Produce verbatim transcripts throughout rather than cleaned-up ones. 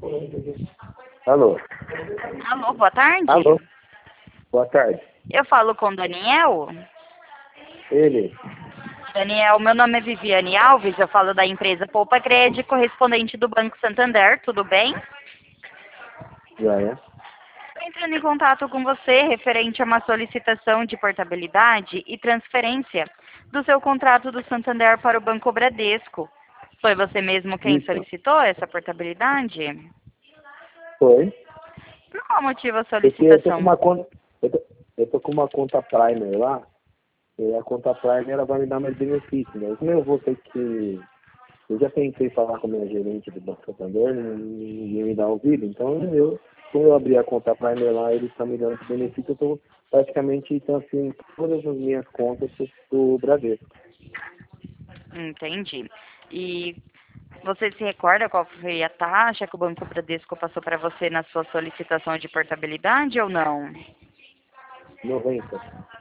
Alô? Alô, boa tarde. Alô? Boa tarde. Eu falo com o Daniel. Ele? Daniel, meu nome é Viviane Alves, eu falo da empresa Poupa Crédito, correspondente do Banco Santander, tudo bem? Já é? Estou entrando em contato com você referente a uma solicitação de portabilidade e transferência do seu contrato do Santander para o Banco Bradesco. Foi você mesmo quem Isso. solicitou essa portabilidade? Foi. Por qual motivo a Porque eu tô com solicitação? uma conta. Eu tô, eu tô com uma conta Primer lá. E a conta Primer ela vai me dar mais benefício, né? Como eu vou ter que. Eu já tentei falar com a minha gerente do Banco Santander, ninguém me dá ouvido, então eu, como eu abri a conta Primer lá, eles estão me dando esse benefício, eu estou praticamente transferindo todas as minhas contas para o Bradesco. Entendi. E você se recorda qual foi a taxa que o Banco Bradesco passou para você na sua solicitação de portabilidade ou não? noventa.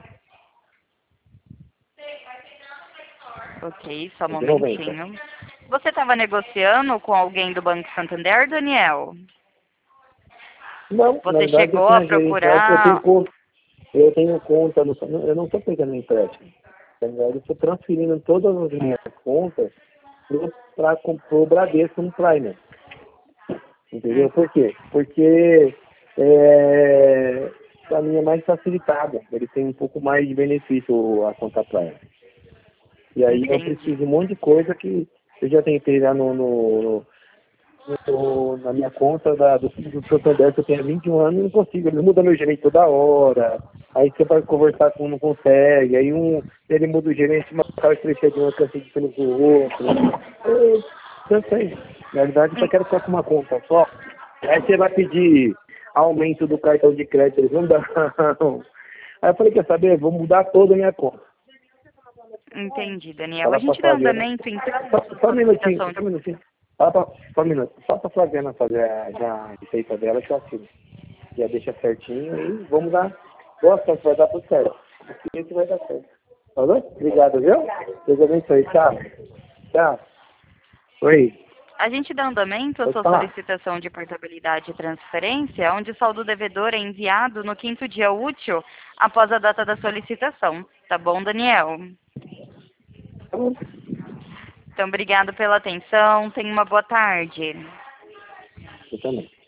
Ok, só um É de noventa. momentinho. Você estava negociando com alguém do Banco Santander, Daniel? Não, na Você verdade eu chegou tenho a a gerente lá, eu tenho procurar... conta, eu tenho conta no, eu não estou pegando empréstimo. Na verdade eu estou transferindo todas as minhas contas para o Bradesco no Primer. Entendeu? Hum, Por quê? Porque é, para mim é mais facilitada. Ele tem um pouco mais de benefício a conta praia. E aí eu entendi. preciso de um monte de coisa que eu já tentei lá no, no, no- na minha conta da, do, do Santander, que eu tenho há vinte e um anos, e não consigo. Ele muda meu gerente toda hora. Aí você vai conversar com um, não consegue. Aí um, ele muda o gerente, uma cara estreita de um, cansa de pelo do outro. Eu cansei. Na verdade, eu só quero ficar com uma conta só. Aí você vai pedir aumento do cartão de crédito, eles não dão. Aí eu falei, quer saber? Vou mudar toda a minha conta. Entendi, Daniel. A Fala pra gente dá Flaviana. andamento, então, Só, na sua só um minutinho, solicitação só de... um minutinho. Fala pra, só um minuto. Só pra Flaviana fazer a, já a receita dela que eu assino. Já deixa certinho e vamos dar. Boa sorte, vai dar tudo certo. Aqui que vai dar certo. Falou? Obrigado, viu? Deus abençoe. Tchau. Tchau. Oi. A gente dá andamento à Pode sua falar. solicitação de portabilidade e transferência, onde o saldo devedor é enviado no quinto dia útil após a data da solicitação. Tá bom, Daniel? Tá bom. Então, obrigado pela atenção. Tenha uma boa tarde. Eu também.